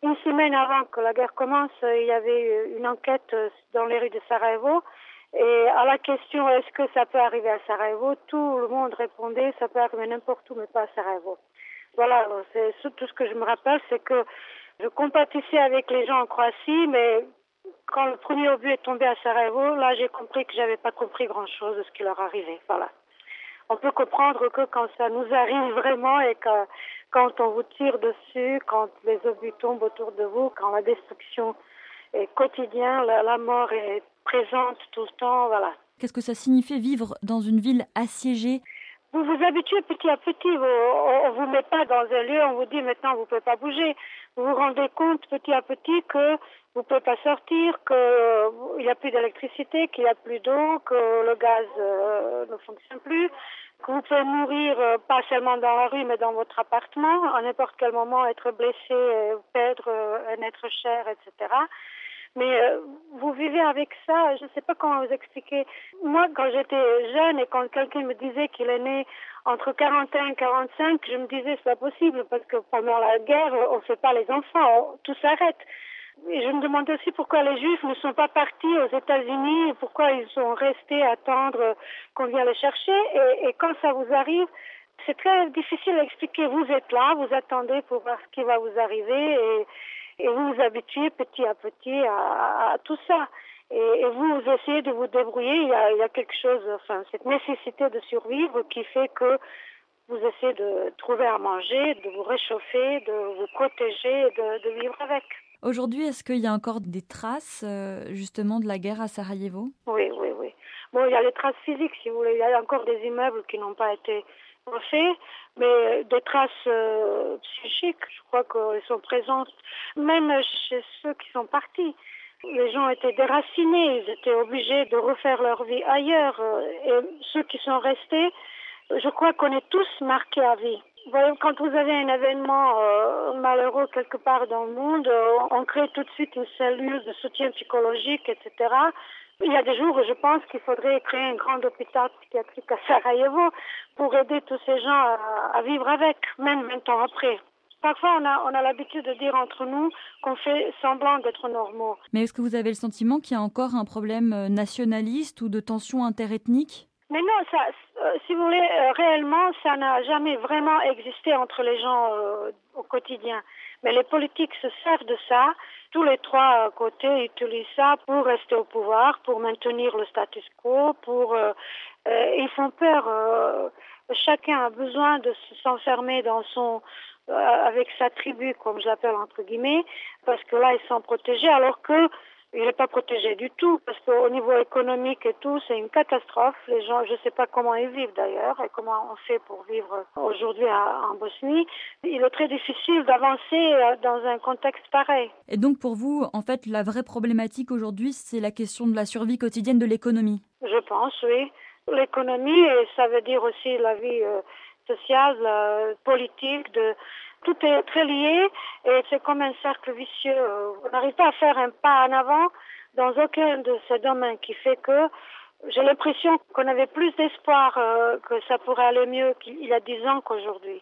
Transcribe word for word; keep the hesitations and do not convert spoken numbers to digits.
Une semaine avant que la guerre commence, il y avait une enquête dans les rues de Sarajevo. Et à la question est-ce que ça peut arriver à Sarajevo, tout le monde répondait ça peut arriver n'importe où, mais pas à Sarajevo. Voilà, c'est tout ce que je me rappelle, c'est que je compatissais avec les gens en Croatie, mais quand le premier obus est tombé à Sarajevo, là j'ai compris que j'avais pas compris grand-chose de ce qui leur arrivait. Voilà. On peut comprendre que quand ça nous arrive vraiment et que quand on vous tire dessus, quand les obus tombent autour de vous, quand la destruction est quotidienne, la, la mort est présente tout le temps, voilà. Qu'est-ce que ça signifie vivre dans une ville assiégée? Vous vous habituez petit à petit, vous, on ne vous met pas dans un lieu, on vous dit maintenant vous ne pouvez pas bouger. Vous vous rendez compte petit à petit que vous ne pouvez pas sortir, qu'il n'y a plus d'électricité, qu'il n'y a plus d'eau, que le gaz euh, ne fonctionne plus, que vous pouvez mourir euh, pas seulement dans la rue mais dans votre appartement, à n'importe quel moment être blessé, perdre euh, un être cher, et cetera. Mais euh, vous vivez avec ça, je ne sais pas comment vous expliquer. Moi, quand j'étais jeune et quand quelqu'un me disait qu'il est né entre quarante et un et quarante-cinq, je me disais c'est pas possible parce que pendant la guerre, on ne fait pas les enfants, tout s'arrête. Et je me demandais aussi pourquoi les Juifs ne sont pas partis aux États-Unis, pourquoi ils sont restés à attendre qu'on vienne les chercher. Et, et quand ça vous arrive, c'est très difficile à expliquer. Vous êtes là, vous attendez pour voir ce qui va vous arriver et Et vous vous habituez petit à petit à, à, à tout ça. Et, et vous, vous essayez de vous débrouiller. Il y a, il y a quelque chose, enfin, cette nécessité de survivre qui fait que vous essayez de trouver à manger, de vous réchauffer, de vous protéger, de, de vivre avec. Aujourd'hui, est-ce qu'il y a encore des traces, euh, justement, de la guerre à Sarajevo? Oui, oui, oui. Bon, il y a les traces physiques, si vous voulez. Il y a encore des immeubles qui n'ont pas été refaits, mais des traces euh, psychiques, je crois qu'elles sont présentes, même chez ceux qui sont partis. Les gens étaient déracinés, ils étaient obligés de refaire leur vie ailleurs. Et ceux qui sont restés, je crois qu'on est tous marqués à vie. Vous voyez, quand vous avez un événement euh, malheureux quelque part dans le monde, euh, on crée tout de suite une cellule de soutien psychologique, et cetera. Il y a des jours où je pense qu'il faudrait créer un grand hôpital psychiatrique à Sarajevo pour aider tous ces gens à, à vivre avec, même vingt ans après. Parfois, on a, on a l'habitude de dire entre nous qu'on fait semblant d'être normaux. Mais est-ce que vous avez le sentiment qu'il y a encore un problème nationaliste ou de tension interethnique? Mais non, ça, euh, si vous voulez, euh, réellement, ça n'a jamais vraiment existé entre les gens euh, au quotidien. Mais les politiques se servent de ça. Tous les trois côtés utilisent ça pour rester au pouvoir, pour maintenir le status quo, pour euh, euh, ils font peur. Euh, chacun a besoin de s'enfermer dans son euh, avec sa tribu, comme je l'appelle entre guillemets, parce que là ils sont protégés, alors que il n'est pas protégé du tout, parce qu'au niveau économique et tout, c'est une catastrophe. Les gens, je ne sais pas comment ils vivent d'ailleurs, et comment on fait pour vivre aujourd'hui en Bosnie. Il est très difficile d'avancer dans un contexte pareil. Et donc pour vous, en fait, la vraie problématique aujourd'hui, c'est la question de la survie quotidienne de l'économie? Je pense, oui. L'économie, et ça veut dire aussi la vie euh, sociale, euh, politique, de... tout est très lié et c'est comme un cercle vicieux. On n'arrive pas à faire un pas en avant dans aucun de ces domaines qui fait que j'ai l'impression qu'on avait plus d'espoir euh, que ça pourrait aller mieux qu'il y a dix ans qu'aujourd'hui.